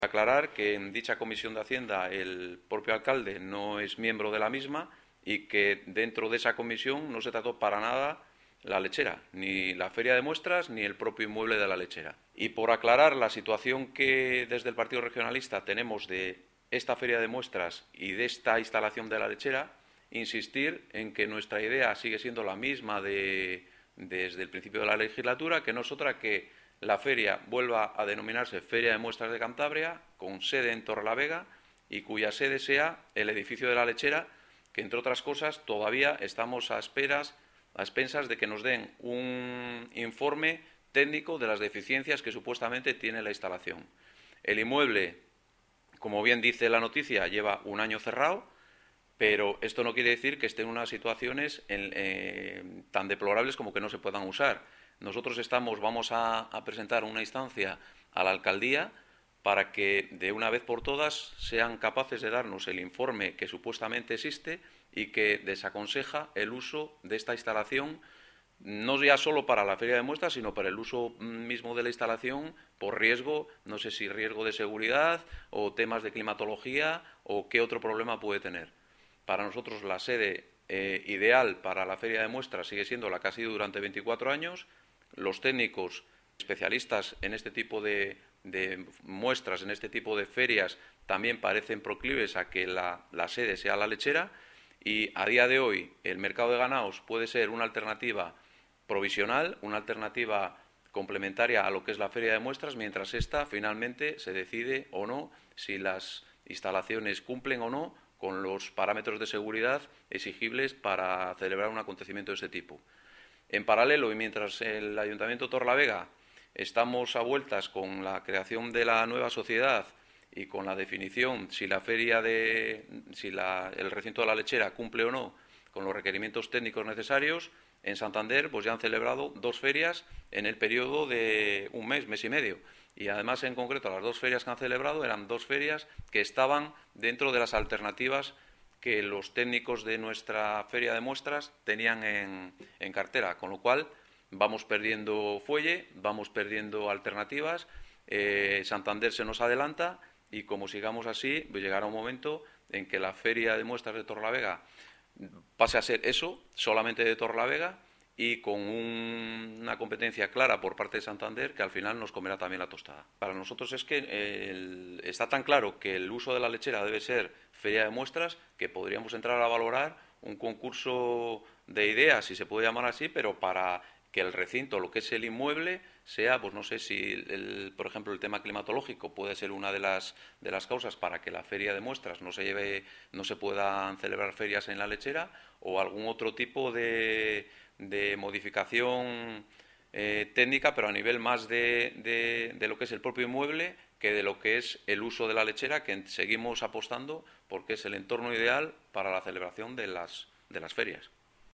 Aclarar que en dicha comisión de Hacienda el propio alcalde no es miembro de la misma y que dentro de esa comisión no se trató para nada la lechera, ni la feria de muestras, ni el propio inmueble de la lechera. Y por aclarar la situación que desde el Partido Regionalista tenemos de esta feria de muestras y de esta instalación de la lechera, insistir en que nuestra idea sigue siendo la misma desde el principio de la legislatura, que no es otra que la feria vuelva a denominarse Feria de Muestras de Cantabria, con sede en Torrelavega y cuya sede sea el edificio de la lechera, que entre otras cosas todavía estamos a expensas de que nos den un informe técnico de las deficiencias que supuestamente tiene la instalación. El inmueble, como bien dice la noticia, lleva un año cerrado, pero esto no quiere decir que esté en unas situaciones tan deplorables como que no se puedan usar. Nosotros vamos a presentar una instancia a la alcaldía para que de una vez por todas sean capaces de darnos el informe que supuestamente existe y que desaconseja el uso de esta instalación, no ya solo para la feria de muestras, sino para el uso mismo de la instalación por riesgo, no sé si riesgo de seguridad o temas de climatología o qué otro problema puede tener. Para nosotros la sede ideal para la feria de muestras sigue siendo la que ha sido durante 24 años. Los técnicos especialistas en este tipo de muestras, en este tipo de ferias, también parecen proclives a que la sede sea la lechera, y a día de hoy el mercado de ganados puede ser una alternativa provisional, una alternativa complementaria a lo que es la feria de muestras, mientras esta finalmente se decide o no si las instalaciones cumplen o no con los parámetros de seguridad exigibles para celebrar un acontecimiento de ese tipo. En paralelo, y mientras el Ayuntamiento de Torrelavega estamos a vueltas con la creación de la nueva sociedad y con la definición si el recinto de la lechera cumple o no con los requerimientos técnicos necesarios, en Santander pues ya han celebrado 2 ferias en el periodo de un mes, mes y medio. Y además, en concreto, las 2 ferias que han celebrado eran 2 ferias que estaban dentro de las alternativas que los técnicos de nuestra feria de muestras tenían en cartera, con lo cual vamos perdiendo fuelle, vamos perdiendo alternativas, Santander se nos adelanta y como sigamos así, pues llegará un momento en que la feria de muestras de Torrelavega pase a ser eso, solamente de Torrelavega, y con una competencia clara por parte de Santander que al final nos comerá también la tostada. Para nosotros es que está tan claro que el uso de la lechera debe ser feria de muestras que podríamos entrar a valorar un concurso de ideas, si se puede llamar así, pero para que el recinto, lo que es el inmueble, sea, pues no sé si, por ejemplo, el tema climatológico puede ser una de las causas para que la feria de muestras no se puedan celebrar ferias en la lechera, o algún otro tipo de modificación técnica, pero a nivel más de lo que es el propio inmueble que de lo que es el uso de la lechera, que seguimos apostando porque es el entorno ideal para la celebración de las ferias.